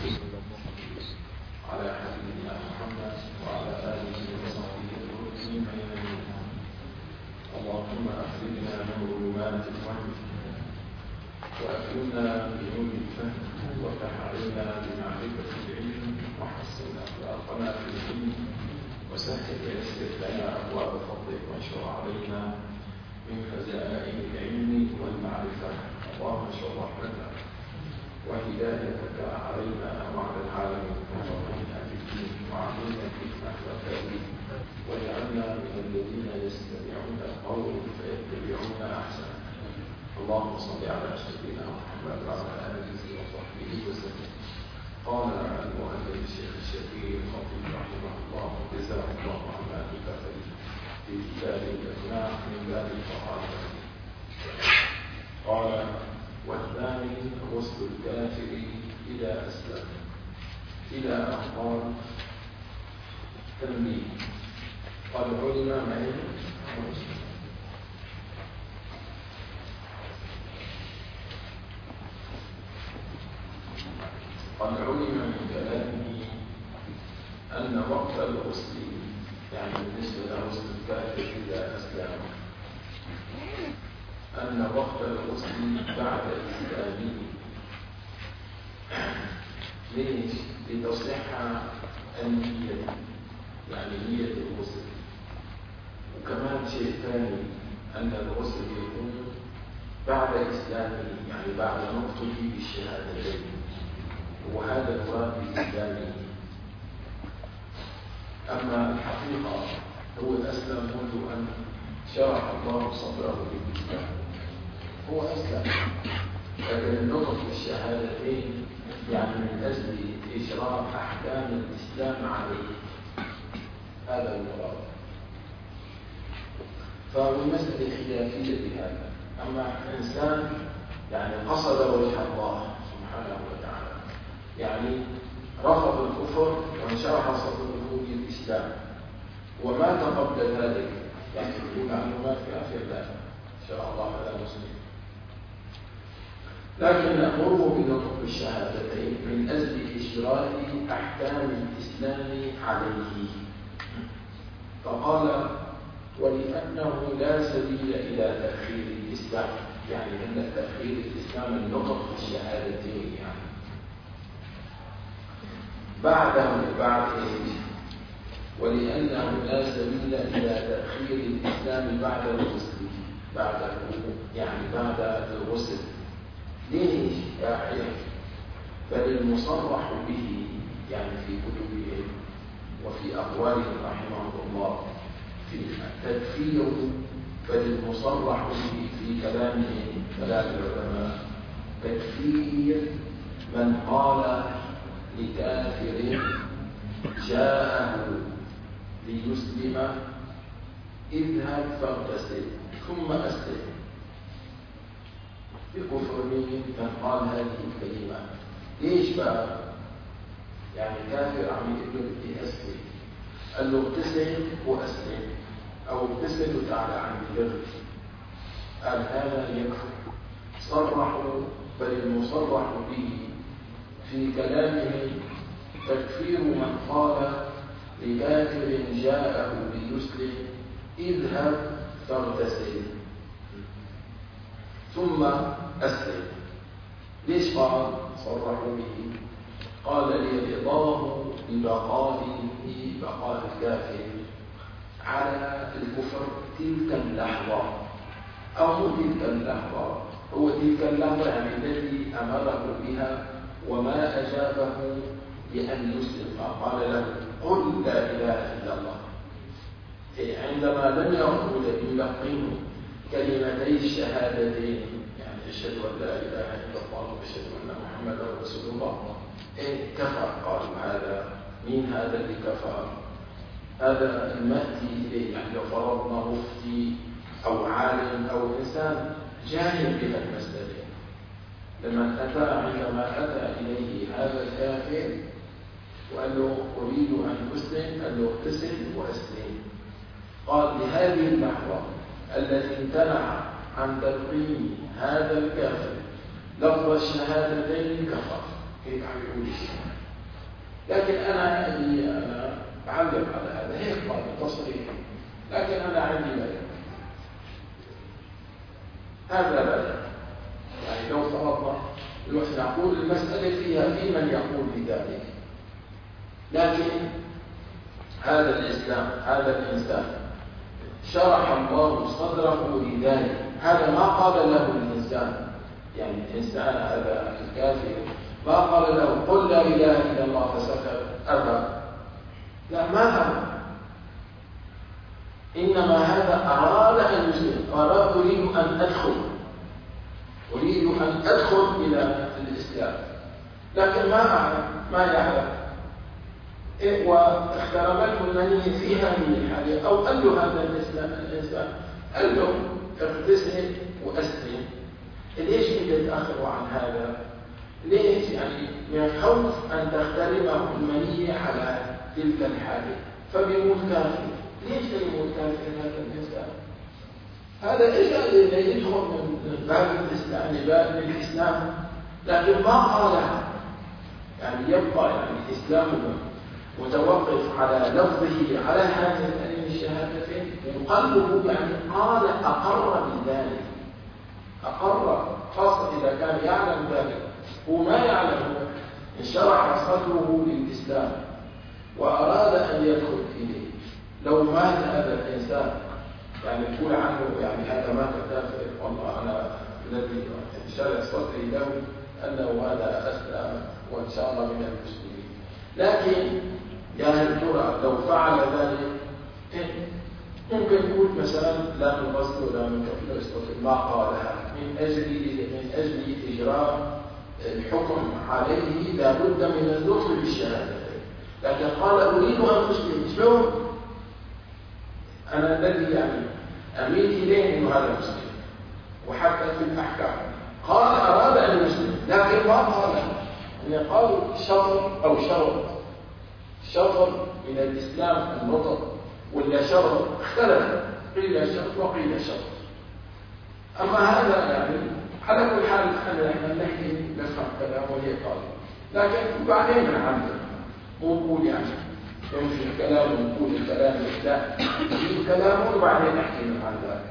على حبيبنا محمد وعلى آله وصحبه أجمعين. اللهم أخرجنا من ظلمات الوهم وأكرمنا بنور الفهم وافتح علينا بمعرفة العلم وحسن أخلاقنا في الدين وسهل ويسر لنا أبواب فضلك وانشر علينا من خزائن العلم والمعرفة. اللهم اشرح لنا وهدايتك علينا وعلى العالمين وفقهنا في الدين وعلمنا الحكمة والتأويل واجعلنا من الذين يستمعون القول فيتبعون أحسنه. اللهم صل على سيدنا محمد وعلى آله وصحبه وسلم. قال المؤلف الشيخ الشفيع الخطيب رحمه الله جزاه الله عنا بكفره في كتاب الإقناع من باب الفقهاء. قال: والثاني غسل الكافر إذا أسلم. إلى أن قال: تنبيه. قد علم من كلامه أن وقت الغسل، يعني بالنسبة لغسل الكافر إذا أسلم، أن وقت الغسل بعد إسلامه. ليش؟ لتصح النية، يعني نية الغسل. وكمان شيء ثاني أن الغسل يكون بعد إسلامه، يعني بعد نطقه بالشهادتين، وهذا المراد بإسلامه. أما الحقيقة هو أسلم منذ أن شرح الله صدره بالإسلام، هو أسلم، لكن النطق بالشهادتين يعني من أجل إجراء أحكام الإسلام عليه، هذا المراد. فهو المسألة خلافية بهذا. أما إنسان يعني قصد وجه الله سبحانه وتعالى، يعني رفض الكفر وانشرح صدره بالإسلام وما تقبل ذلك، يعني يقول معلومات كافية، لا إن شاء الله هذا مسلم، لكن نأمره بنطق الشهادتين من أجل إجراء أحكام الإسلام عليه. فقال: ولأنه لا سبيل إلى تأخير الإسلام، يعني أن تأخير الإسلام النطق بالشهادتين، يعني بعد ولأنه لا سبيل إلى تأخير الإسلام بعد الغسل، يعني بعد الغسل. ليش يا حيث؟ بل المصرح به، يعني في كتبهم وفي أقوالهم رحمه الله في التكفير، بل المصرح به في كلامهم كلام العلماء تكفير من قال لكافر جاءه ليسلم: اذهب فاغتسل ثم أسلم. بكفر من قال هذه الكلمة. ليش بقى؟ يعني كافر عم يقول بدي أسلم، قال له اغتسل وأسلم، أو اغتسل وتعالى عن البر، قال هذا يكفر. صرحوا، بل المصرح به في كلامهم تكفير من قال لكافر جاءه ليسلم: اذهب فاغتسل ثم أسلم. ليش قال صرحوا به؟ قال: لرضاه ببقاء الكافر على الكفر تلك اللحظة، أو تلك اللحظة، هو تلك اللحظة يعني الذي أمره بها وما أجابه بأن يسلم، فقال له: قل لا إله إلا الله. عندما لم يلقنه كلمتي الشهادتين، يعني أشهد أن لا إله إلا الله وأشهد أن محمدا رسول الله، كفر. قالوا: هذا مين هذا اللي كفر؟ هذا المأتي إليه، يعني لو فرضنا مفتي أو عالم أو إنسان جاهل بها المسألة، عندما أتى إليه هذا الكافر وقال له: أريد أن أسلم، قال له: اغتسل وأسلم. قال: بهذه اللحظة التي امتنع عن تلقين هذا الكافر لفظ الشهادتين كفر، كيف عم يقول الشيء. لكن أنا أعلق على هذا هيك بتصريح، لكن أنا عندي بدل. هذا بدل، يعني لو فرضنا الوقت نقول المسألة فيها في من يقول بذلك، لكن هذا الإسلام، هذا الإنسان شرح الله صدره لذلك. هذا ما قال له الإنسان، يعني الإنسان هذا الكافر ما قال له قل لا إله إلا الله فسكت أبى، لا، ما هذا، إنما هذا أراد أن يسلم، أريد أن أدخل إلى الإسلام، لكن ما أعلم، ما يعلم، واخترمته المنية في هذه الحالة، أو قال له هذا الإنسان قال له اغتسل وأسلم. ليش يتأخروا عن هذا؟ ليش؟ يعني من خوف أن تخترمه المنية على تلك الحالة فبيموت كافر. ليش يموت كافر هذا الإنسان؟ هذا إيش اللي يدخل من باب الإسلام، باب الإسلام، لكن ما قال، يعني يبقى يعني إسلامه متوقف على لفظه على هذه الشهادتين، وقلبه يعني قال أقر بذلك، أقر، خاصة إذا كان يعلم ذلك. هو ما يعلم، انشرح صدره للإسلام وأراد أن يدخل فيه. لو مات هذا الإنسان يعني تقول عنه يعني هذا مات كافر، والله أنا الذي انشرح صدري له أنه هذا أسلم وإن شاء الله من المسلمين. لكن يا هل ترى لو فعل ذلك ممكن يقول مثلا لا من غسل ولا من كفر استغفر، ما قالها من أجل إجراء الحكم عليه لا بد من اللطف بالشهادة، لكن قال أريد أن أسلم. شلون؟ أنا الذي يعني أميل إليه أنه هذا مسلم، وحتى في الأحكام قال أراد أن يسلم، لكن ما قال، يعني قالوا شطر أو شطر من الإسلام النطق ولا شطر، اختلف، قيل شطر وقيل شطر. أما هذا يعني على كل حال احنا نحكي نفهم كلام وهي قال، لكن بعدين نعلم، مو نقول يعني يمشي الكلام ونقول الكلام، لا، نجيب كلامه وبعدين نحكي عن ذلك.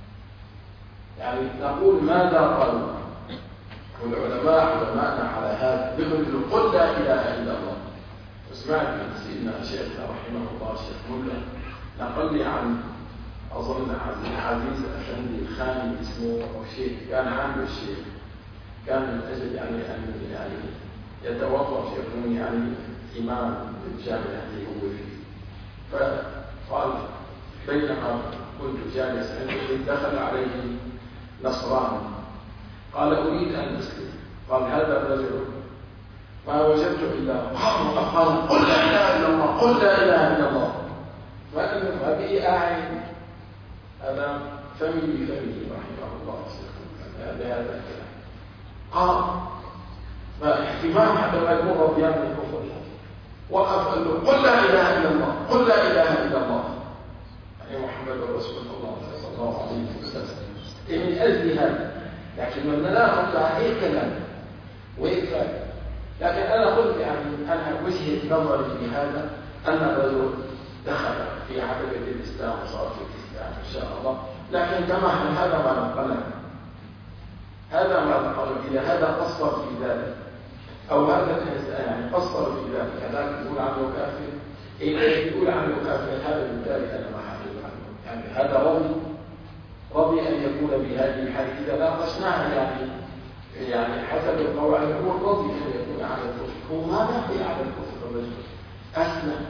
يعني نقول ماذا قالوا، والعلماء علماءنا على هذا بيقولوا قل لا إله إلا الله. وسمعت من سيدنا شيخنا رحمه الله الشيخ ملا نقل لي عن أظن عبد العزيز أفندي الخاني اسمه أو شيء، كان عنده الشيخ، كان من أجل يعني يتوظف يكون يعني إمام الجامعة التي هو فيه. فقال بينما كنت جالس عنده دخل عليه نصراني قال أريد أن أسلم. قال هذا الرجل ما وجدت إلا قال قل لا إله إلا الله، قل لا إله إلا الله. فأنا أبي أعين أنا فمي رحمه الله بهذا الكلام. قال فاحتمال حتى ما يكون رضيان من الكفر، وقف قال له قل لا إله إلا الله، قل لا إله إلا الله، يعني محمد رسول الله صلى الله عليه وسلم. من أجل هذا، لكن من ناخذ هيك كلام ويكفى. لكن أنا قلت يعني أنا وجهة نظري في هذا أن الرجل دخل في عقبة الإسلام وصار في الإسلام إن شاء الله، لكن كما هذا ما نقله، هذا ما نقله. إذا هذا قصر في ذلك أو هذا يعني قصر في ذلك، هذاك يقول عنه كافر، يقول عنه كافر، هذا بالتالي أنا ما حدث عنه. يعني هذا رضي أن يكون بهذه الحالة إذا ناقشناها، يعني حسب القواعد هو رضي أن يكون على الكفر، هو ما نحي على الكفر الرجل أسلم.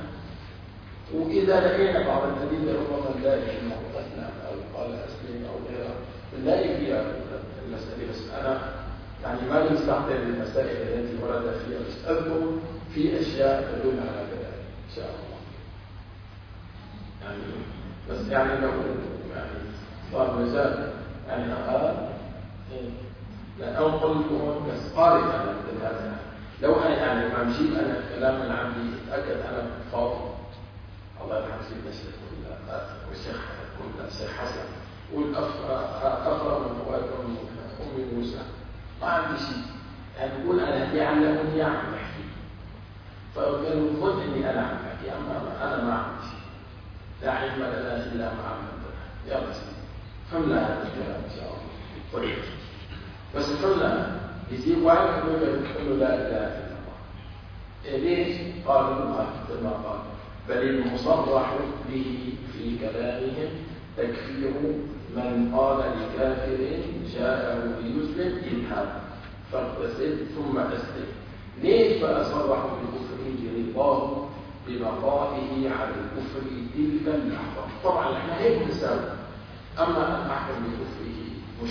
وإذا لقينا بعض الذين ربما لا يجب أسلم أو قال أسلم أو غيره لا يجب المسألة، بس أنا يعني ما نستخدم المسائل التي ورد فيها، بس أذكر في أشياء تدل على ذلك إن شاء الله. يعني بس يعني لو يعني صار مثال يعني لا أنقل بس قارئ أنا مثل هذا. لو أنا يعني ما مشيت أنا كلام من عندي أتأكد أنا فاضي، الله يرحم سيدنا الشيخ والشيخ حسن والأفرى من فوائد أم موسى، ما عندي شيء يعني يقول أنا يعلمني عن يحكي، فكان يظن إني أنا عم أحكي، أما أنا ما عندي شيء، لا علم لنا إلا ما علمتنا. يا بس فهمنا هذا الكلام إن شاء الله. طيب بس فهمنا يجيب واحد يقول له لا إله إلا الله. ليش؟ قالوا ما قال بل المصرح به في كلامهم تكفير من قال لكافر جاءه ليسلم اذهب فاغتسل ثم أسلم. ليش فأصرح بكفره برضاه ببقائه على الكفر تلك اللحظة؟ طبعا احنا هيك نسأل، أما أن أحكم بكفره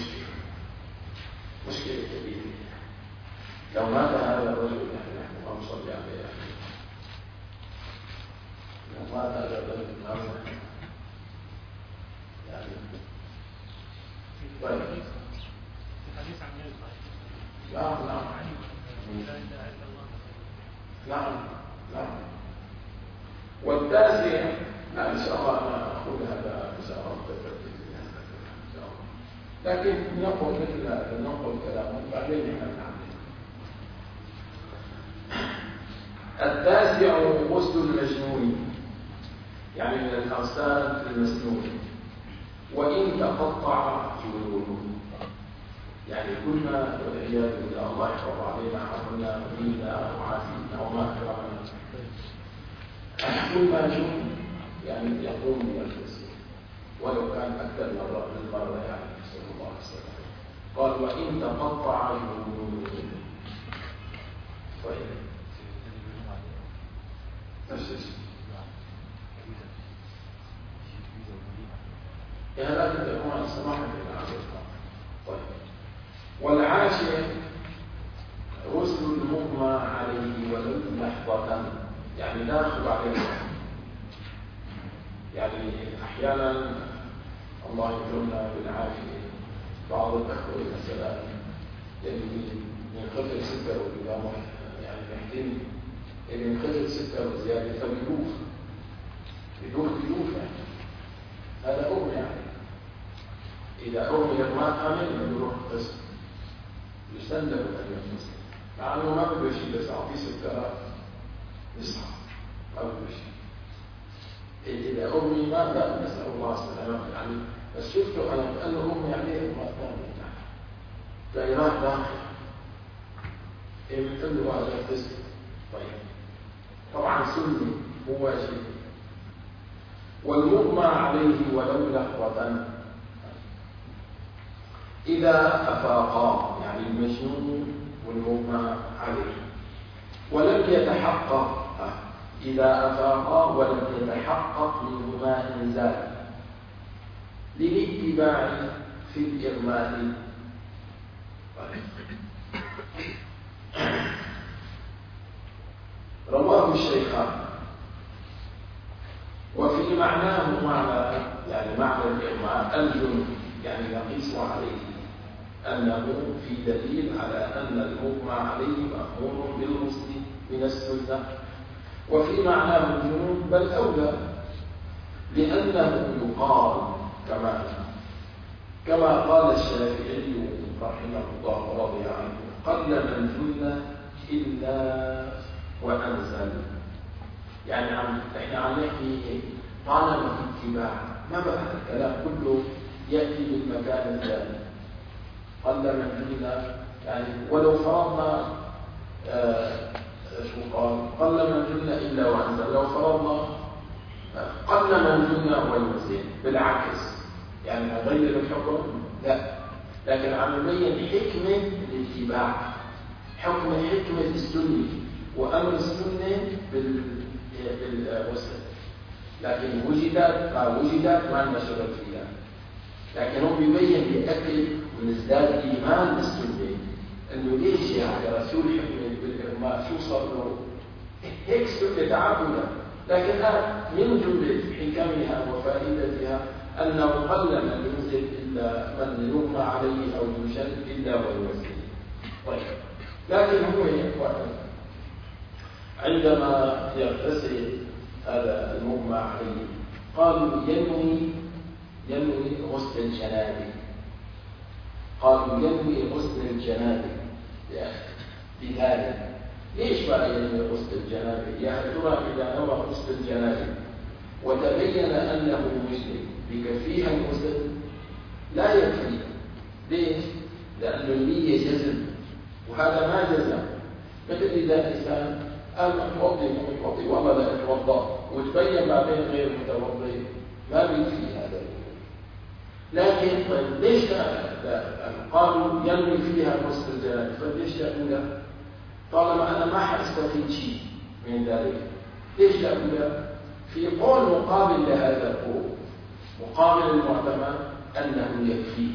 مشكلة كبيرة. لو مات هذا الرجل نحن ما نصلي عليه، لو مات هذا الرجل يعني طيب الحديث عن نعم. والتاسع إن شاء الله أنا أقول هذا إن شاء الله إن شاء الله، لكن نقول مثل هذا، نقول كلامه بعدين نعمل. التاسع غسل المجنون، يعني من الأغسال المسنون، وإن تقطع جلوده، يعني كنا والعياذ بالله الله يحفظ علينا حفظنا وديننا وعافينا وما أكرمنا، كل ما جن يعني يقوم بالغسل ولو كان أكثر من مرة يعني صلى الله عليه وسلم. قال وإن تقطع جلوده. طيب نفس الشيء هذا تكون السماحة بالعافية. طيب والعاشر غسل المغمى عليه ولو لحظة، يعني ناخذ عليه، يعني أحيانا الله يكرمنا بالعافية بعض الأخوة مثلا ينقطع سكر وبيبقى يعني محتاج اللي ينقطع سكر وزيادة فبيدوخ يعني هذا أغمى، يعني إذا أغمي ما آمن يروح قسم يسلم أن يغتسل، مع أنه ما بده شيء بس أعطيه سكرات يصحى ما بده شيء. إذا أغمي ما بقى نسأل الله السلامة يعني، بس شفته أنا كأنه أغمي عليه ما ثاني دائرات داخل بتقول له هذا يغتسل. طيب طبعا سني مو واجب. والمغمى عليه ولو لحظة إذا أفاقا، يعني المجنون والمغمى عليه، ولم يتحقق، إذا أفاقا ولم يتحقق منهما إنزال للاتباع في الإغماء. رواه الشيخان. وفي معناه معنى يعني معنى الإغماء الجنب، يعني نقيس عليه أنه في دليل على أن المغمى عليه مأمور بالغسل من السنة. وفي معناه الجنون بل أولى، لأنه يقال كما قال الشافعي رحمه الله ورضي عنه قل من جن إلا وأنزل، يعني احنا عم نحكي طالما في اتباع، ما بقى الكلام كله يأتي بالمكان الثاني. قل من جن يعني ولو فرضنا شو قال من جن إلا وأنزل، لو فرضنا قل من جن وينزل بالعكس، يعني غير الحكم لا، لكن عم نبين حكمة الاتباع، حكمة السنة وأمر السنة بالوسط، لكن وجدت ما لنا شغل فيها، لكن هو بيبين بأكد ونزداد إيمان بالسنة إنه ليش يعني رسول حكمة بالإغماء شو صار له هيك سنة تعبدا، لكن من جملة حكمها وفائدتها أنه قل من ينزل إلا من يغمى عليه أو يشل إلا ويوزن. طيب لكن هو عندما يغتسل هذا المغمى عليه قالوا ينوي غسل الجنابه، قالوا ينوي غسل الجنابه بذلك. ليش بقى ينوي غسل الجنابة؟ يا ترى إذا نوى غسل الجنابة وتبين أنه مسلم بكفيها الغسل لا يكفي. ليش؟ لأن النية جزم وهذا ما جزم. مثل إذا إنسان قال متوضي والله لا أتوضأ وتبين بعدين غير متوضي ما بيكفي هذا. لكن طيب ليش قالوا ينوي فيها غسل الجنابة؟ فليش لا؟ طالما أنا ما حستفيد شيء من ذلك ليش لا؟ في قول مقابل لهذا القول، مقابل المعتمد أنه يكفي.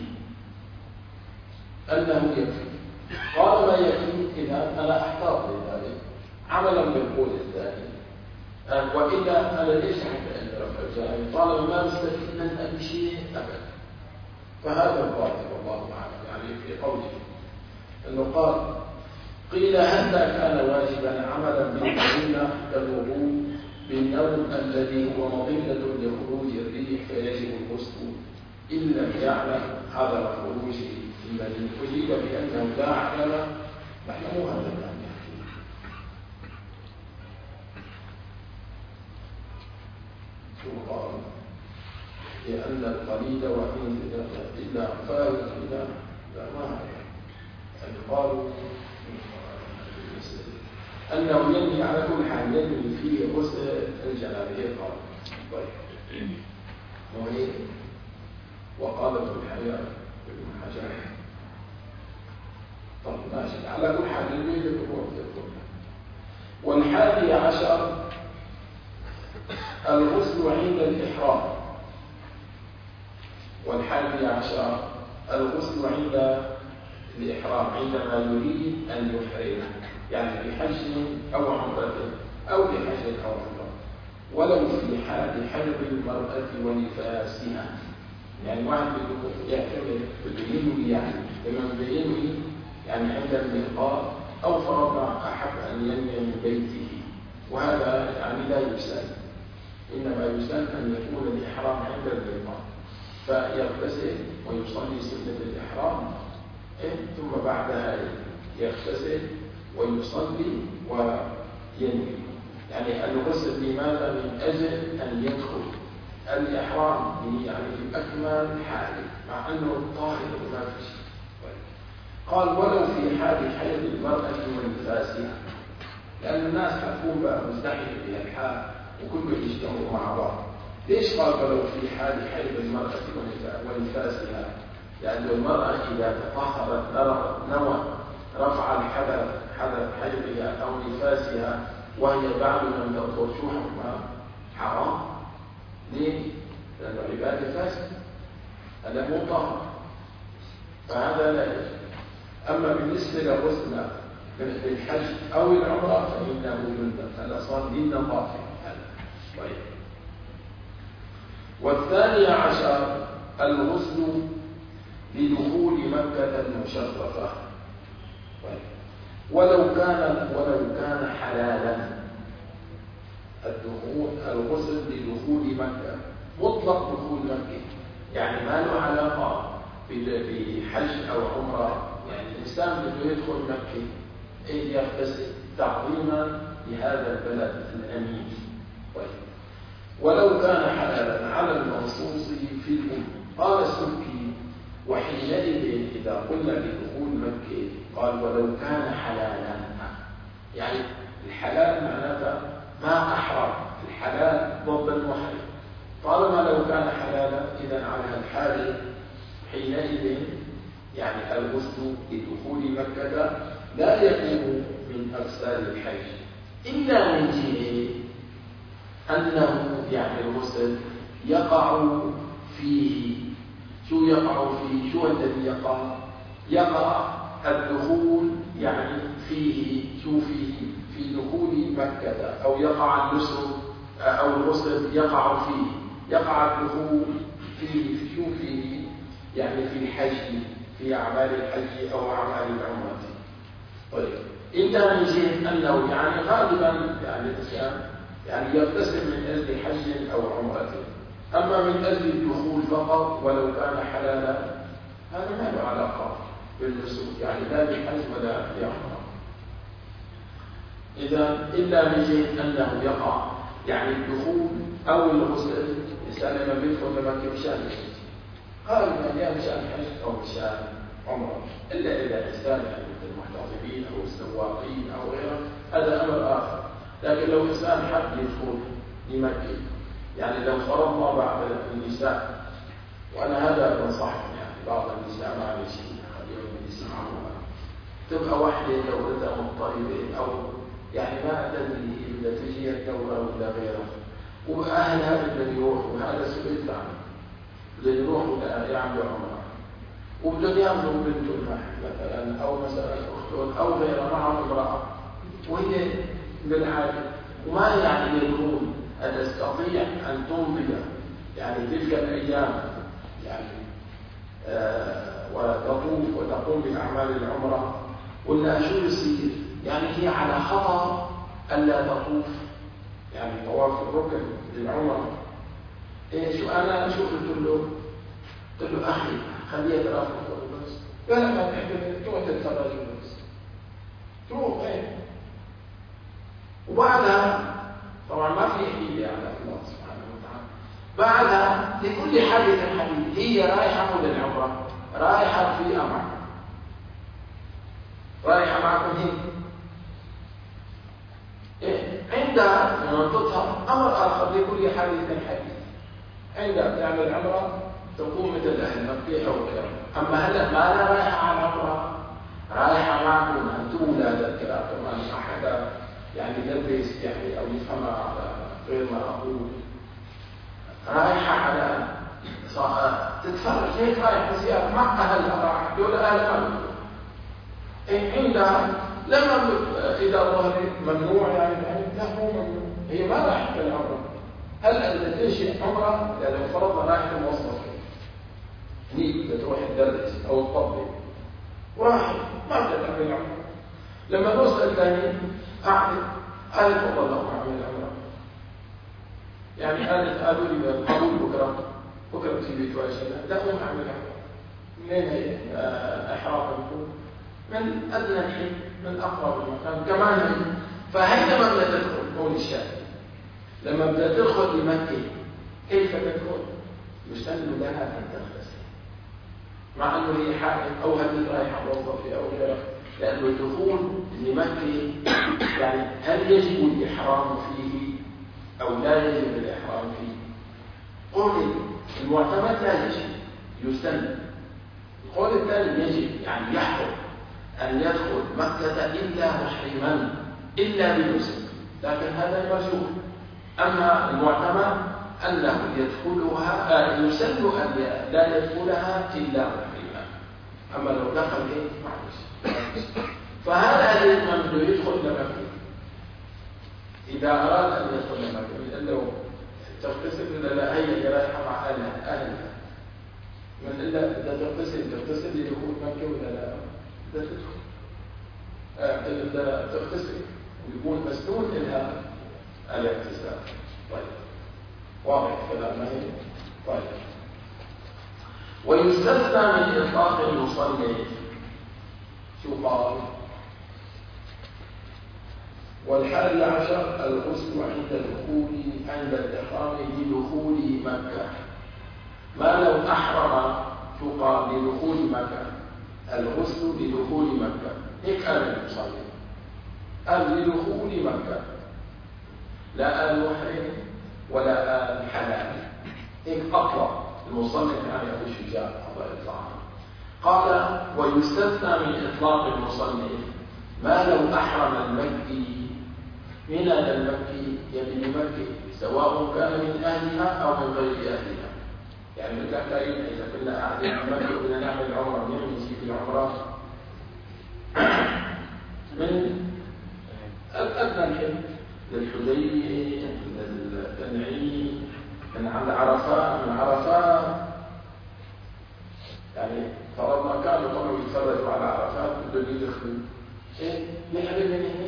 قال ما يكفي إذا أنا أحتاط لذلك عملا بالقول الثاني. وإلا أنا ليش حتى أن رفع الجانب طالما ما مستفيد من أي شيء أبدا. فهذا الظاهر والله أعلم يعني في قوله أنه قال قيل هل كان واجبا عملا بالقرينة كالوضوء بالنوم الذي هو مظنة لخروج الريح فيجب الغسل إن لم يعلم حذر خروجه الذي أجيب بأنه لا علم نحن مو هذا الكلام يحكي. شو قال؟ لأن القليل وإن إلا فارغ إلا لا ما يعني قالوا أنه ينهي على كل حال ينهي فيه غسل الجنابة. قال طيب وهي وقال ابن الحياة ابن حجر طيب ماشي على كل حال ينهي لكم. والحادي عشر الغسل عند الإحرام. والحادي عشر الغسل عند الإحرام عندما يريد أن يحرم يعني بحج أو عمرة أو بحج أو عمرة ولو في حال حيض المرأة ونفاسها. يعني واحد يعتبر بينوي يعني لما بينوي يعني عند الميقات أو فرضنا أحب أن ينوي من بيته وهذا يعني لا يسن. إنما يسن أن يكون الإحرام عند الميقات فيغتسل ويصلي سنة الإحرام ثم بعدها يغتسل ويصلي وينوي. يعني الغسل لماذا؟ من أجل أن يدخل الإحرام يعني في أكمل حاله مع أنه الطاهر وما في شيء. قال ولو في حال حيض المرأة ونفاسها لأن الناس حتكون بقى مزدحمة بها الحال وكلهم يجتمعوا مع بعض. ليش قال ولو في حال حيض المرأة ونفاسها؟ لأن المرأة إذا تطهرت نوى رفع الحدث حيضها أو نفاسها وهي بعد من تطهر شو حكمها؟ حرام. ليه؟ لأن العبادة فاسدة هذا مو طاهر فهذا لا يجوز. أما بالنسبة للغسل بالحج أو العمرة فإنه هذا صار للنظافة. طيب. والثاني عشر الغسل لدخول مكة المشرفة ولو كان حلالا. الغسل لدخول مكة مطلق دخول مكة يعني ما له علاقة بحج أو عمرة. يعني الإنسان بده يدخل مكة يغتسل تعظيما لهذا البلد الأمين. طيب. ولو كان حلالا على المنصوص في الأم. قال السبكي وحينئذ إذا قلنا بدخول مكة قال ولو كان حلالا يعني الحلال معناته ما أحرم. الحلال ضد المحرم. طالما لو كان حلالا إذا على الحال حينئذ يعني الغسل لدخول مكة لا يكون من أغسال الحج إلا من جهة أنه يعني الغسل يقع فيه. شو يقع فيه؟ شو الذي يقع؟ يقع الدخول يعني فيه. شو فيه؟ في دخول مكة أو يقع النسك أو الغسل يقع فيه. يقع الدخول فيه. شو فيه؟ يعني في الحج في أعمال الحج أو أعمال العمرة. طيب. إلا من جهة أنه يعني غالبا يعني الإنسان يعني يغتسل من أجل حج أو عمرة. أما من أجل الدخول فقط ولو كان حلالا هذا ما له علاقة بالنسك يعني لا بالحج ولا بعمرة. إذا إلا من جهة أنه يقع يعني الدخول أو الغسل. الإنسان لما بيدخل لمكة مشان غالبا يا مشان حج أو مشان عمرة، إلا إذا الإنسان يعني مثل المحتضرين أو السواقين أو غيره هذا أمر آخر. لكن لو إنسان حب يدخل لمكة، يعني لو فرضنا بعض النساء، وأنا هذا بنصحهم يعني بعض النساء معلش خليهم يسمعوها، تبقى واحدة دورتها مضطربة أو يعني ما أدري إذا تجي الدورة ولا غيرها، وأهلها بدهم يروحوا، وهذا سئلت عنه، بدهم يروحوا يعملوا عمرة وبدهم يعملوا بنتهم مثلا أو مثلا أختهم أو غيرها معهم امرأة وهي بالعادة وما يعني يدرون أن تستطيع أن تمضي يعني تلك الأيام يعني وتطوف وتقوم بأعمال العمرة، ولا شو يصير؟ يعني هي على خطر ألا تطوف يعني طواف الركن للعمرة. شو أنا شو قلت له أخي خليها ترافق بس، قال ما تحب تروح تتفرج بس تروح وبعدها طبعا ما في حيلة على الله سبحانه وتعالى. بعدها لكل حادث حديث، هي رايحة للعمرة، رايحة في أمر، رايحة معكم هي عندها لما تظهر أمر آخر لكل حادث حديث. عندها تعمل عمرة تقوم مثل أهل مكة أو كذا، أما هلا ما أنا رايحة على عمرة، رايحة معكم أنتم لا الكلام كمان ما حدا يعني يلبس يعني أو يفهمها على غير ما أقول، رايحة على تتفرج هيك رايحة زيارة مع أهلها، رايحة دول أهلها عندها لما إذا ظهرت ممنوع يعني لا مو ممنوع، هي ما راحت بالعمرة. هل أنت تنشئ عمرة لو فرضنا رايحة موظفة هنيك بتروح تدرس أو تطبق وراحت ما بتعمل العمرة، لما نوصل الثاني قالت والله لو أعمل العمرة يعني قالوا لي قبول بكرة بتيجي تواجهنا، لا أقوم أعمل العمرة. منين هي إحرامكم؟ من أدنى الحل من أقرب المكان كمان هي. فهينما بدأت تدخل قول الشافعي لما بدأت تدخل لمكة كيف تدخل؟ يسن لها أن تغتسل مع أنه هي حائض أو هل رايحة موظفة أو غيره، لأنه الدخول لمكة يعني هل يجب الإحرام فيه أو لا يجب الإحرام فيه؟ قول المعتمد لا يجب، يسن. القول الثاني يجب يعني يحرم أن يدخل مكة إلا محرما إلا بنسك، لكن هذا مرجوح. أما المعتمد أنه يدخلها يسن أن لا يدخلها إلا محرما، أما لو دخل إيه معلش. فهذا الذي بده يدخل لمكة إذا أراد أن يدخل لمكة قال له تغتسل ولا لا؟ هي رايحة مع أهلها من إلا إذا تغتسل لدخول مكة ولا لا؟ إذا تدخل إذا تغتسل ويكون مسنون إلها الاغتسال. طيب واضح كلام ما هي؟ طيب ويستثنى من إطلاق المصلي شو قال؟ والحادي عشر الغسل عند الإحرام لدخول مكة. ما لو أحرم شو قال؟ لدخول مكة، الغسل لدخول مكة، هيك قال المصلي، قال لدخول مكة، لا آل محرم ولا آل حلال، هيك أطلق المصنف يعني أبو الشجاع الله يرضى عنه. قال ويستثنى من إطلاق المصنف ما لو أحرم المكي. من هذا المكي؟ يبني مكي سواء كان من أهلها أو من غير أهلها. يعني بالتأكيد إذا كنا قاعدين في مكة وبدنا نعمل عمرة، نعمل شيء في العمرة من أدنى الحل للحديبية للتنعيم من عند عرفات، من عرفات يعني فرضنا كانوا طبعا يتفرجوا على عرفات بدهم يدخلوا ايه نحن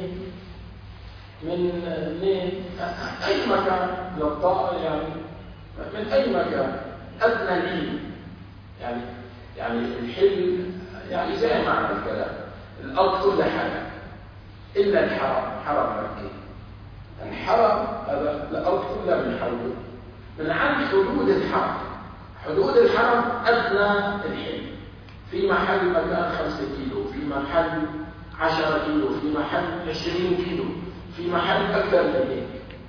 من اي مكان للطائر يعني من اي مكان ادنى الحل يعني الحل يعني زي معنى الكلام الارض كل حاجه الا الحرام. حرم مكي. الحرم هذا الأرض كلها من حوله، من عند حدود الحرم. حدود الحرم أدنى الحل، في محل مكان 5 كيلو، في محل 10 كيلو، في محل 20 كيلو، في محل أكثر من هيك.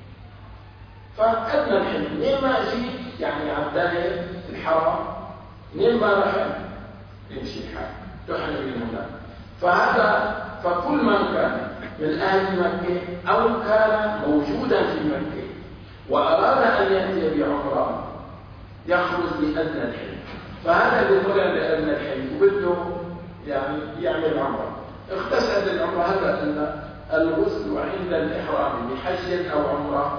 فأدنى الحل منين ما أجيت يعني عداني الحرم، منين ما رحل يمشي الحال تحل من هناك. فكل من كان من أهل مكة أو كان موجودا في مكة وأراد أن يأتي بعمرة يخرج لأدنى الحل. فهذا اللي طلع لأدنى الحل وبده يعني يعمل عمرة، اغتسل العمرة. هذا أن الغسل عند الإحرام بحج أو عمرة.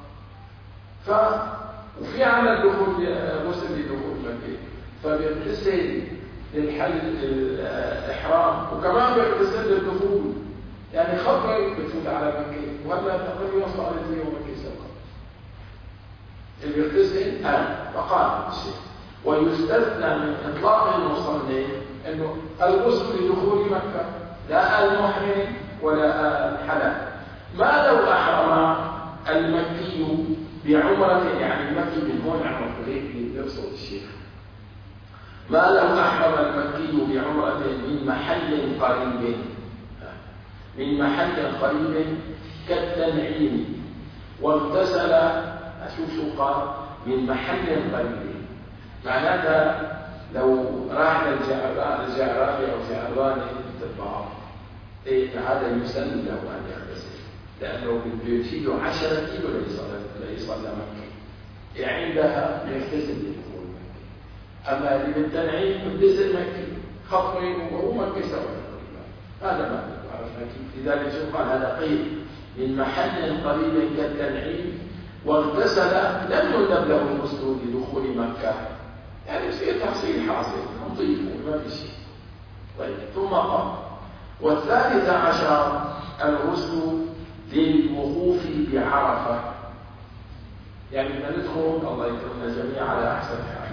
وفي عمل دخول غسل لدخول مكة، فبيغتسل للحل الإحرام وكمان بيغتسل للدخول. يعني خطوة بتفوت على مكة، وهذا تقريبا صارت في يوم مكة سبقا اللي بيغتسل فقال الشيخ ويستثنى من إطلاق المصلي أنه الغسل لدخول مكة لا المحرم ولا الحلال. ما لو أحرم المكي بعمرة، يعني المكي من هون عمرة ليه يقصد الشيخ، ما لو أحرم المكي بعمرة من محل قريب، من محل قريب كالتنعيم، واغتسل أشوف شو قال من محل قريب، معناتها لو راح للجعراني أو جعراني البعض هذا يسن له أن يغتسل، لأنه بده يجيله 10 كيلو ليصل لمكة، عندها يغتسل لدخول مكة. أما اللي بالتنعيم يغتسل مكة خطوة وهو مكة سوا هذا ما عرفنا كيف. لذلك شو قال هذا قيد من محل قريب كالتنعيم واغتسل لم يندب له الغسل لدخول مكة، يعني في تحصيل حاصل نظيف وما في شيء. طيب ثم قال والثالث عشر الغسل للوقوف بعرفة، يعني بدنا ندخل الله يكرمنا جميعا على أحسن حال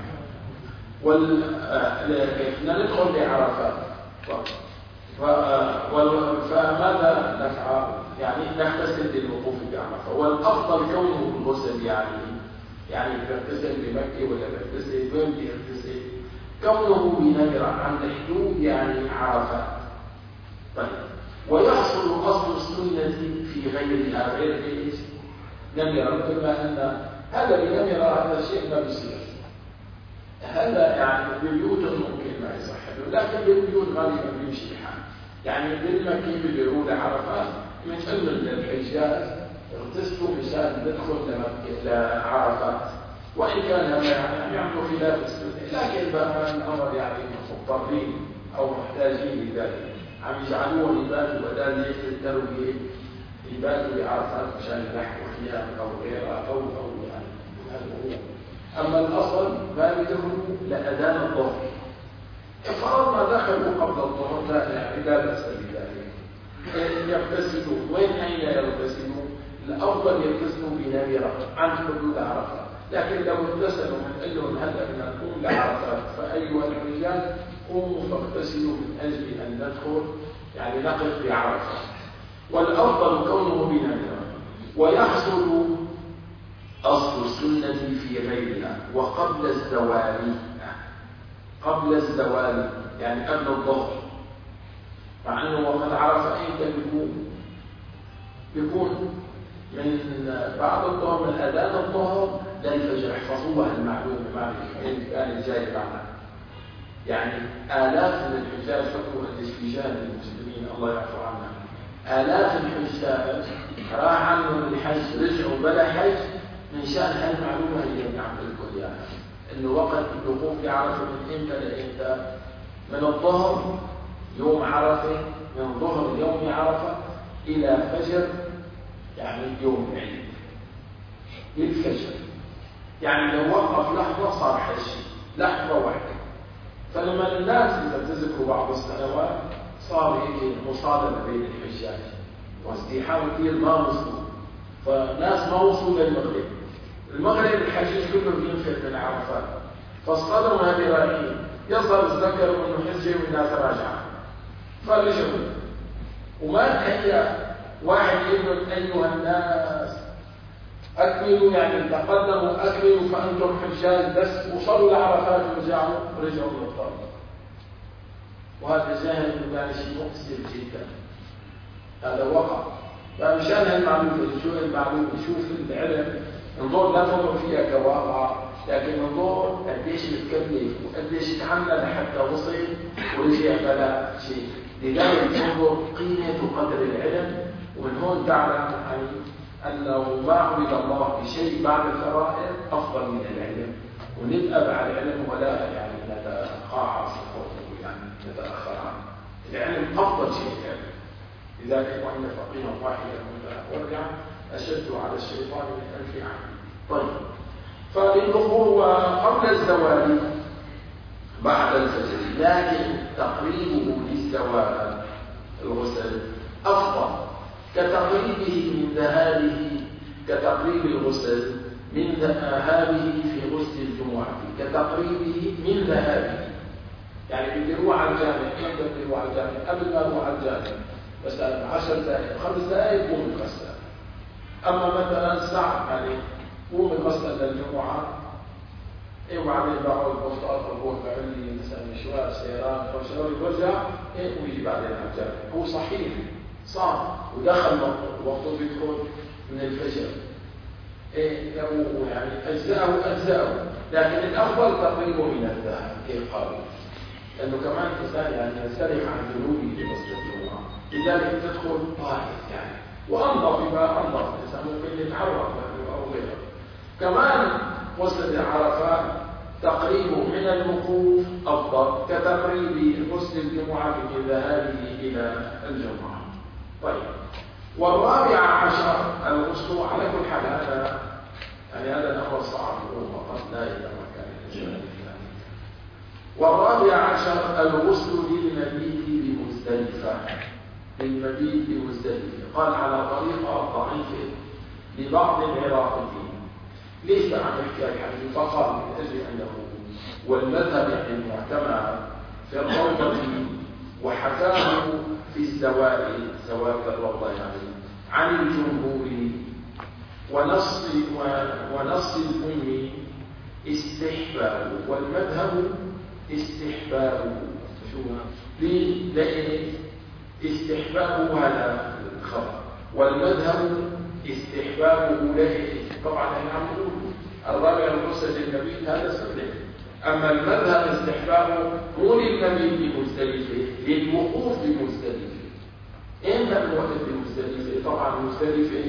بدنا ندخل لعرفات. فماذا نفعل؟ يعني نغتسل للوقوف بعرفة، والأفضل كونه الغسل يعني بيغتسل بمكة ولا بيغتسل وين بيغتسل؟ كونه بنمرة عند حدود يعني عرفات. طيب ويحصل أصل السنة في غيرها، غير ايش؟ نمرة، مثل ما أن هذا بنمرة هذا شيء ما بيصير، هذا يعني ببيوت ممكن ما يصح، لكن بالبيوت غالبا بيمشي الحال. يعني بالمكي بيروح لعرفات من علم الحجاز اغتسلوا مشان ندخل لعرفات، وإن كان هذا يعني يعملوا خلاف السنة، لكن بقى الأمر يعني مضطرين أو محتاجين لذلك، عم يجعلوه يباتوا بدل يقدروا يباتوا بعرفات مشان يلحقوا خيام أو غيرها أو يعني هذا هو. أما الأصل ما بيدخلوا لأذان الظهر، فرضنا دخلوا قبل الظهر لا بأس بذلك. يغتسلوا أين يغتسلوا؟ الأفضل يغتسلوا بنمرة عن حدود عرفات، لكن لو اغتسلوا من لهم هلا بدنا نقوم لعرفات فأيها الرجال قوموا فاغتسلوا من أجل أن ندخل يعني نقف بعرفة، والأفضل كونه بنمرة. ويحصل أصل السنة في غيرها وقبل الزوال، قبل الزوال يعني قبل الظهر، مع أنه وقت عرفة أين بيكون من بعد الظهر، من أذان الظهر للفجر. احفظوها المعلومة معي كانت جاية معنا، يعني آلاف من الحجاج، فكروا أن الحجاج المسلمين الله يعفو عنهم، آلاف الحجاج راح عنهم الحج رجعوا بلا حج من شان هالمعلومة اللي بنعمل لكم إياها، إنه وقت الوقوف في عرفة من إمتى لإمتى؟ من الظهر يوم عرفة، من ظهر يوم عرفة إلى فجر يعني يوم العيد للفجر. يعني لو وقف لحظة صار حج، لحظة واحدة. فلما الناس إذا تذكروا بعض السنوات صار هيك مصادمة بين الحجاج وازدحام كثير ما وصلوا، فناس ما وصلوا للمغرب، المغرب الحجيج كله بينفذ من عرفات، فاصطدموا هذه رايحين يصل ذكروا انه حجه والناس راجعه، فرجعوا وما تهيأ واحد يقول أيها الناس أكملوا، يعني تقدموا أكملوا فأنتم حجاج، بس وصلوا لعرفات ورجعوا من الطريق. وهذا جاهل يعني شيء مؤسف جدا. هذا وقع. فمشان هالمعلومة شو المعلومة، شوف العلم انظر لا تنظر فيها كواقع، لكن انظر قديش بتكلف وقديش تحمل حتى وصل ورجع بلا شيء. لذلك تنظر قيمة وقدر العلم، ومن هون تعلم أنه ما عبد الله بشيء بعد الفرائض أفضل من العلم، ونبقى مع العلم ولا يعني نتقاعس يعني نتأخر عنه. العلم أفضل شيء يعني. لذلك وإن فقيها واحدا وارجع أشد على الشيطان من 1000 عام. طيب، فالدخول قبل الزوال بعد الفجر، لكن تقريبه للزوال الغسل أفضل كتقريبه من ذهابه، كتقريب الغسل من ذهابه في غسل الجمعة، كتقريبه من ذهابه. يعني بدي اروح على الجامع، امتى بدي اروح على الجامع؟ قبل ما اروح على الجامع مثلا 10 دقائق 5 دقائق قوم الغسل. اما مثلا ساعة يعني قوم الغسل للجمعة، وبعدين بقعد بفطر بروح بعمل لي مثلا مشوار سيران او شغل برجع ويجي بعدين على الجامع. هو صحيح صار ودخل وقته بيدخل من الفجر، لو يعني اجزاءه، لكن الافضل تقريبه من الذهب كيف قالوا، لانه كمان الانسان يعني ينسلخ عن ذنوبه في غسل الجمعه، لذلك تدخل طاهر يعني وانظف. بما انظف الانسان ممكن يتعرض او غيره. كمان غسل عرفات تقريبه من الوقوف افضل كتقريب غسل الجمعه من ذهابه الى الجمعه. طيب، والرابع عشر الغسل على كل حال. هذا يعني هذا الامر صعب وقد لا يتمكن الانسان. والرابع عشر الغسل للمبيت بمزدلفه، للمبيت بمزدلفه. قال على طريقه ضعيفه لبعض العراقيين. ليس عن يحكي الحديث فقط من اجل انه والمذهب يعني المعتمد في الروضه وحكاه في الزوائد، زوائد الروضه يعني عن الجمهور ونص الأم استحباب، والمذهب استحباب. شو ليه استحبابه هذا الخبر، والمذهب استحبابه له. طبعا احنا عم نقول الرابع الغسل للمبيت هذا سنه، اما المذهب استحبابه مو للمبيت بمزدلفه، للوقوف بمزدلفه. امتى الوقت بمزدلفه؟ طبعا مزدلفه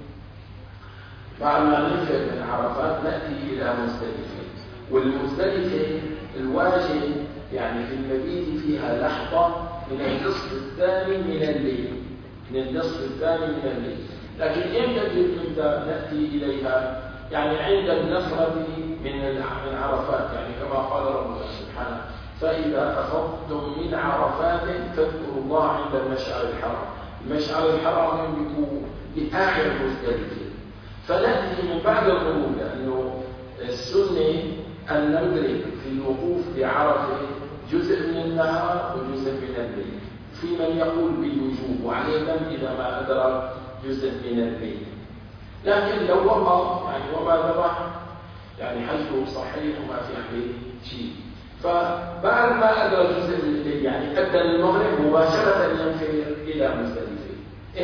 بعد ما ننفر من عرفات ناتي الى مزدلفه، والمزدلفه الواجب يعني في المبيت فيها لحظه من النصف الثاني من الليل، من النصف الثاني من الليل. لكن امتى ناتي اليها؟ يعني عند النفرة من عرفات، يعني كما قال ربنا سبحانه: فإذا أفضتم من عرفات فاذكروا الله عند المشعر الحرام. المشعر الحرام يكون بآخر مزدلفة، فنأتي من بعد الغروب، لأنه السنة أن ندرك في الوقوف بعرفة جزء من النهار وجزء من الليل. في من يقول بالوجوب وعليه من إذا ما أدرك جزء من الليل. لكن لو وقف يعني وما ذبح يعني حجه صحيح وما في عليه شيء، فبعد ما أدرك جزء من الليل يعني أدى المغرب مباشرة ينفر إلى مزدلفة.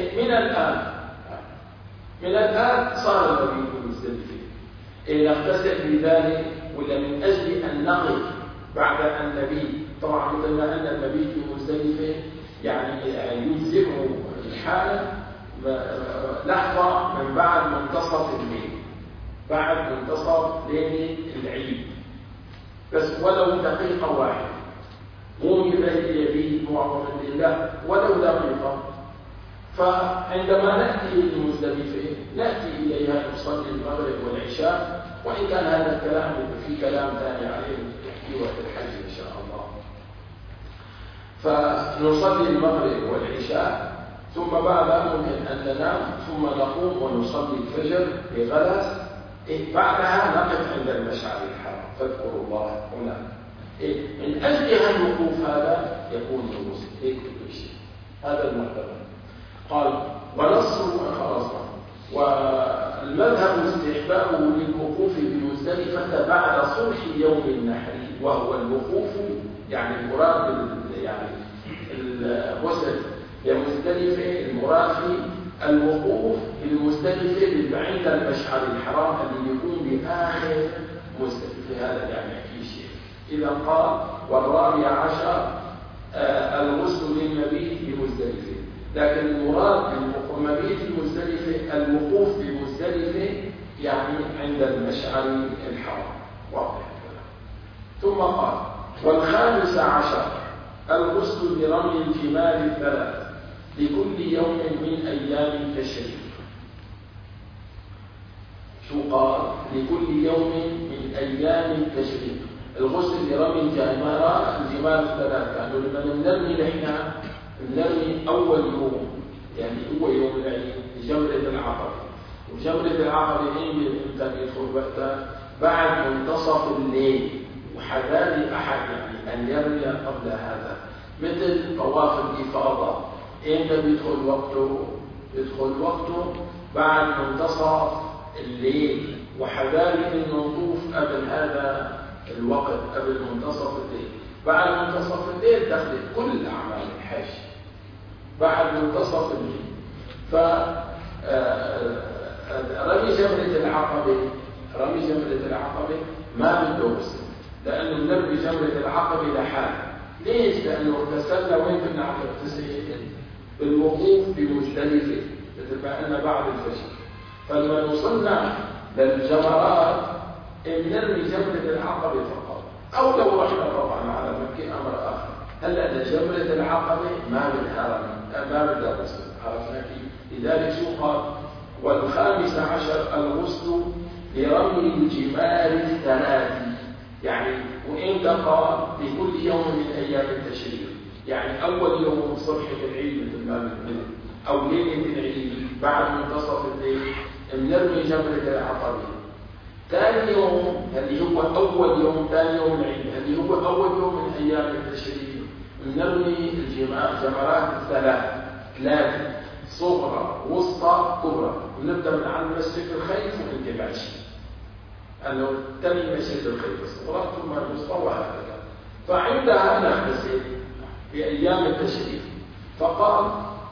من الآن صار المبيت بمزدلفة. نغتسل بذلك ولا من أجل أن نقف بعد أن نبيت؟ طبعا مثل ما أن المبيت بمزدلفة يعني يجزئه الحالة لحظة من بعد منتصف الليل، بعد منتصف ليلة العيد، بس ولو دقيقة واحدة، مو يبيت معظم الليل، لا ولو دقيقة. فعندما نأتي للمزدلفة نأتي إليها نصلي المغرب والعشاء، وإن كان هذا الكلام في كلام ثاني عليه في وقت الحج إن شاء الله. فنصلي المغرب والعشاء، ثم بعدها ممكن أن ننام، ثم نقوم ونصلي الفجر بغلس. بعدها نقف عند المشعر الحرام فاذكروا الله هنا. من أجل الوقوف هذا يكون الغسل. كل شيء هذا المعتبر. قال ونص خلاص. والمذهب استحبابه للوقوف بمزدلفة بعد صبح يوم النحر، وهو الوقوف يعني المراد يعني الغسل بمزدلفة، المراد في الوقوف بالمزدلفة عند المشعر الحرام الذي يكون بآخر مزدلفة. هذا يعني في شيء. إذا قال والرابع عشر الغسل للمبيت بمزدلفة، لكن المراد بالمبيت بمزدلفة الوقوف بمزدلفة يعني عند المشعر الحرام. واضح الكلام. ثم قال والخامس عشر الغسل برمي الجمال الثلاث لكل يوم من أيام التشريق. شو قال؟ لكل يوم من أيام التشريق الغسل برمي الجمال الثلاث. يعني لما نرمي نحن نرمي أول يوم، يعني هو يوم العيد جمرة العقبة. وجمرة العقبة إمتى يدخل وقتها؟ بعد منتصف الليل، وحذار أحد يعني أن يرمي قبل هذا، مثل طواف الإفاضة. إمتى بيدخل وقته؟ يدخل وقته بعد منتصف الليل، وحذار أن نطوف قبل هذا الوقت، قبل منتصف الليل. بعد منتصف الليل دخلت كل أعمال الحج بعد منتصف الليل. فرمي جمرة العقبة ما بده غسل، لأنه نرمي جمرة العقبة لحال. ليش؟ لأنه اغتسلنا وين كنا عم نغتسل؟ بالوقوف بمزدلفة مثل ما قلنا بعد الفجر. فلما وصلنا للجمرات نرمي جمرة العقبة فقط، أو لو رحنا طبعا على مكة أمر آخر. هلا لجمرة العقبة ما بدها غسل، عرفنا كيف؟ لذلك شو قال؟ والخامس عشر الغسل لرمي الجمال الثلاث. يعني وإمتى قال؟ لكل يوم من أيام التشريق، يعني أول يوم صبح العيد مثل ما بنقول، أو ليلة العيد بعد منتصف الليل نرمي جمرة العقبة. ثاني يوم اللي هو أول يوم، ثاني يوم العيد اللي هو أول يوم من أيام التشريق نرمي الجمرات ثلاثة، صغرى وسطى كبرى. ونبدأ من عند مسجد الخيف وننتهي بعد شيء، أنه تمي مسجد الخيف الصغرى ثم الوسطى وهكذا. فعندها نغتسل بأيام التشريق. فقال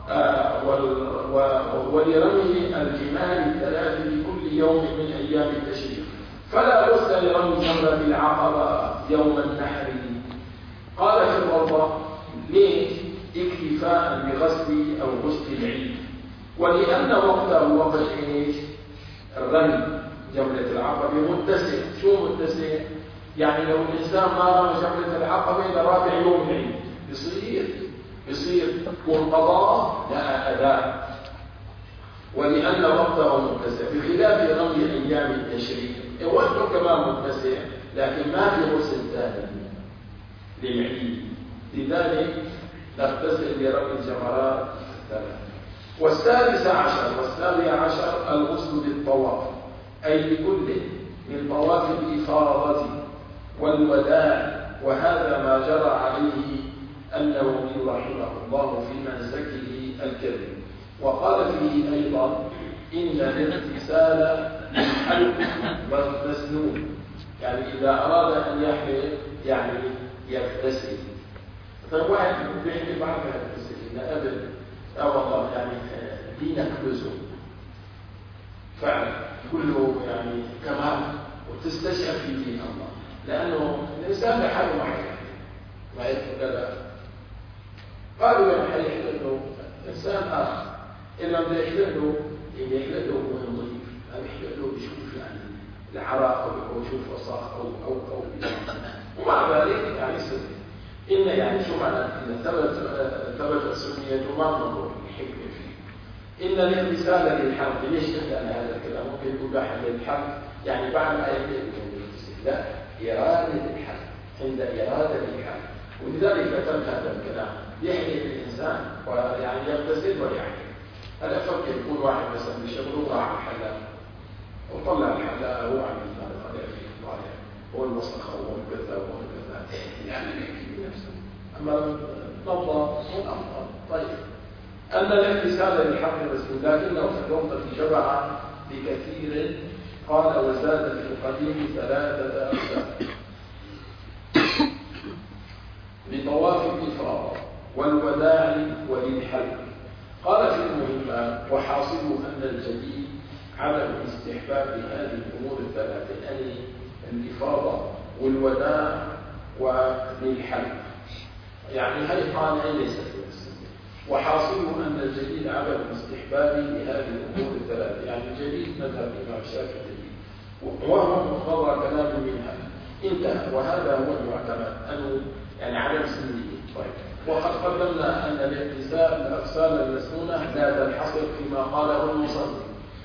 ولرمي الجمال الثلاث لكل يوم من أيام التشريق، فلا غسل لرمي جمرة العقبة يوم النحر. قال في الروضة ليش؟ اكتفاء بغسل أو غسل العيد، ولأن وقته وقت ايش؟ الرمي جمرة العقبة متسع. شو متسع؟ يعني لو الإنسان ما رمى جمرة العقبة إلى رابع يوم العيد يصير والقضاء لا أداء، ولأن وقته متسع، بخلاف رمي أيام التشريق وقته كمان متسع لكن ما في غسل ثاني للعيد. لذلك نغتسل لرمي الجمرات الثلاث. والسابع عشر الغسل بالطواف، أي بكل من طواف الإفاضة والوداع. وهذا ما جرى عليه النووي رحمه الله في منسكه الكريم. وقال فيه أيضا إن الاغتسال للحلق والمسنون، يعني إذا أراد أن يحلق يعني يغتسل. طيب واحد بيحكي بعد ما يغتسل إن قبل والله يعني دينك لزوم فعلا كله يعني كمال، وتستشعر في دين الله، لأنه الإنسان لحاله ما يحلق لا. قالوا لما حيحلق له إنسان آخر، إلا بده يحلق له وهو نظيف، ما بيحلق له بيشوف يعني العراق أو يشوف وساخ أو ومع ذلك يعني سنة. إن يعني شو معنى إن ثبت سنيته ما نقول الحكمة فيه. إن الاغتسال للحلق، ليش قلنا هذا الكلام؟ ممكن يقول بحل للحلق يعني بعد ما يبدأ لا، إرادة الحلق، عند إرادة الحلق. ولذلك كتبت هذا الكلام. يحلق الإنسان ويعني يغتسل ويحلق. هذا فرق يكون واحد مثلا بشغله راح الحلاق وطلع الحلاق هو عم يطلع فيه طالع هو الوسخ هو الكذا يعني يحكي بنفسه. أما نظر هو الأفضل. طيب أن الاغتسال للحق مسنون، لكنه في الوقت شبع بكثير. قال وزاد في القديم 3 أقسام: لطواف الإفراط والوداع وللحلق. قال في المهمات: وحاصل أن الجديد عدم استحباب هذه الأمور الثلاثة، يعني الإفاضة والوداع وللحلق، يعني هذه قاعدة ليست بمسلمة. وحاصل أن الجديد عدم استحباب هذه الأمور الثلاثة، يعني الجديد مذهب الإمام الشافعي وهو مقتضى كلام منها، انتهى. وهذا هو المعتمد أنه يعني عدم سنية. طيب، وقد قدمنا أن الأغسال المسنونة لا تنحصر فيما قاله المصنف،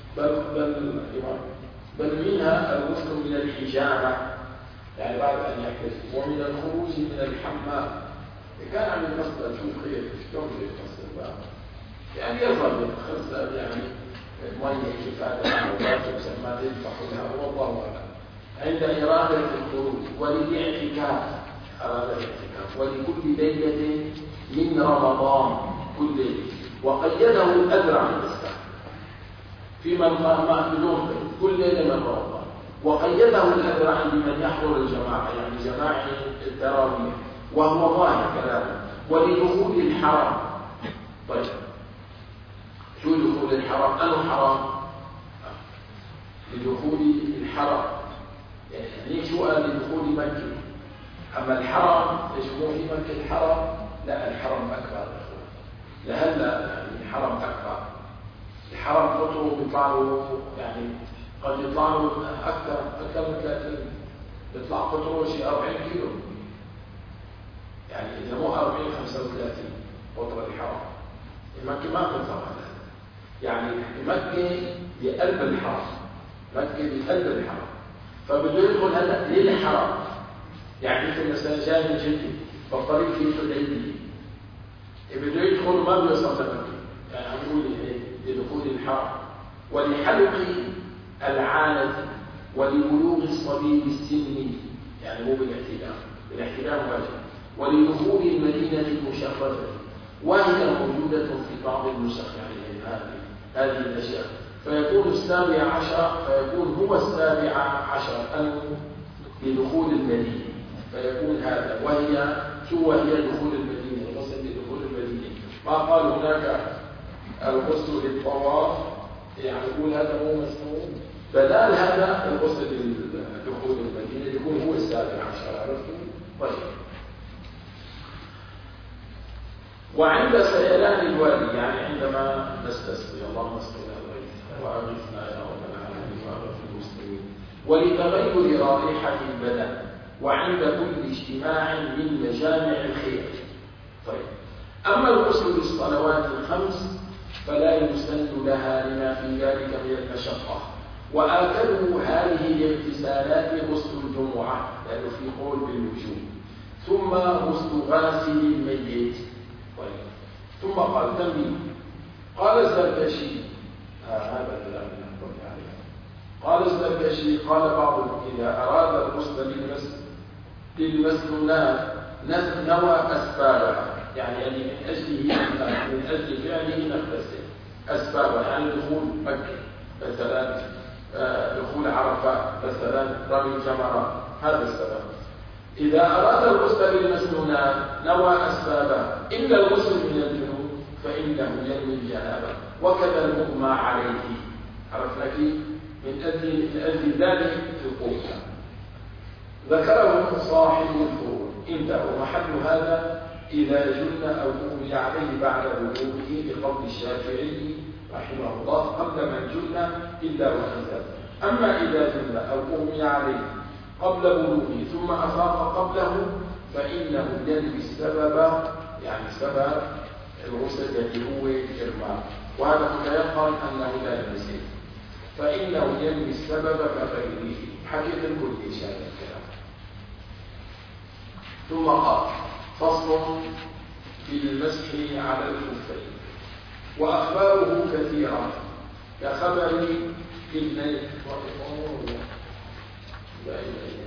بل منها الغسل من الحجامة، يعني بعد أن يحدث، ومن الخروج من الحمام. كان عم يفصل شوف خير شلون يفصل يعني يظهر بالخلصة يعني مية كفاية وسمات يدفع لها، والله أعلم. عند إرادة الخروج وللاعتكاف، أراد الاعتكاف، ولكل ليلة من رمضان، كل ليلة. وقيده الأذرع في من قام بدون كل ليلة من رمضان، وقيده الأذرع بمن يحضر الجماعة، يعني جماعة التراويح، وهو ظاهر كلامه. ولدخول الحرم. طيب، شو دخول الحرم؟ أنه حرام لدخول الحرم، يعني شو قال لدخول مكة؟ أما الحرم يجمعوا في مكة الحرم، لا، الحرم أكبر لهلا، يعني الحرم أكبر. الحرم قطره بيطلع له، يعني قد يطلع له أكثر من 30، بيطلع قطره شيء 40 كيلو، يعني إذا مو 40 35 قطر الحرم. مكة ما بتطلع هذا، يعني مكة بقلب الحرم، مكة بقلب الحرم، فبده يدخل هلا للحرم. يعني مثل مثلا جاي من جدة بالطريق في الحديبية، بده يدخل ما بيوصل لمكة، يعني عم يقول لي لدخول الحرم. ولحلق العانة ولبلوغ الصبي بالسن، يعني مو بالاحتلام واجب. ولدخول المدينة المشرفة، وهي موجودة في بعض النسخ، يعني هذه الأشياء. فيكون 17 فيكون هو 17 أنه لدخول المدينة، فيكون هذا. وهي شو هي دخول المدينة؟ الغسل لدخول المدينة. ما قال هناك الغسل للطواف، يعني يقول هذا مو مسنون، بدال هذا الغسل لدخول المدينة يكون هو 17. عرفتم؟ طيب. وعند سيلان الوادي، يعني عندما نستسقي، اللهم اسقنا الغيث واغثنا يا رب العالمين واغث المسلمين. ولتغير رائحة البدن، وعند كل اجتماع من مجامع الخير. طيب، أما الغسل للصلوات الخمس فلا يسن لها لما في ذلك من المشقة. وآكله هذه الاغتسالات غسل الجمعة، لأنه في قول بالوجوب، ثم غسل غاسل الميت. طيب، ثم قال تنبيه. قال الزركشي، هذا الكلام نحكم عليه. قال الزركشي: قال بعضهم إذا أراد الغسل للمسنونات نوى أسبابها، يعني من أجل فعله نغتسل. أسبابها يعني دخول مكة مثلا، دخول عرفات مثلا، رمي الجمرات، هذا السبب. إذا أراد الغسل للمسنونات نوى أسبابها، إلا الغسل من الجنوب فإنه ينوي الجنابة، وكذا المغمى عليه. عرفنا كيف؟ من أجل ذلك في القوة. ذكره صاحب الفروع. انتهى محل هذا إذا جن أو أغمي عليه بعد بلوغه، بقول الشافعي رحمه الله: قبل من جن إلا وإذا. أما إذا جن أو أغمي عليه قبل بلوغه ثم أفاق قبله فإنه ينوي السبب، يعني سبب الغسل الذي هو الإرماء، وهذا متيقن أنه لا ينزل، فإنه ينوي السبب كغيره. حكيت لكم إيش هذا الكلام. ثم قال: فصل في المسح على الخفين. وأخباره كثيرة كخبر ابن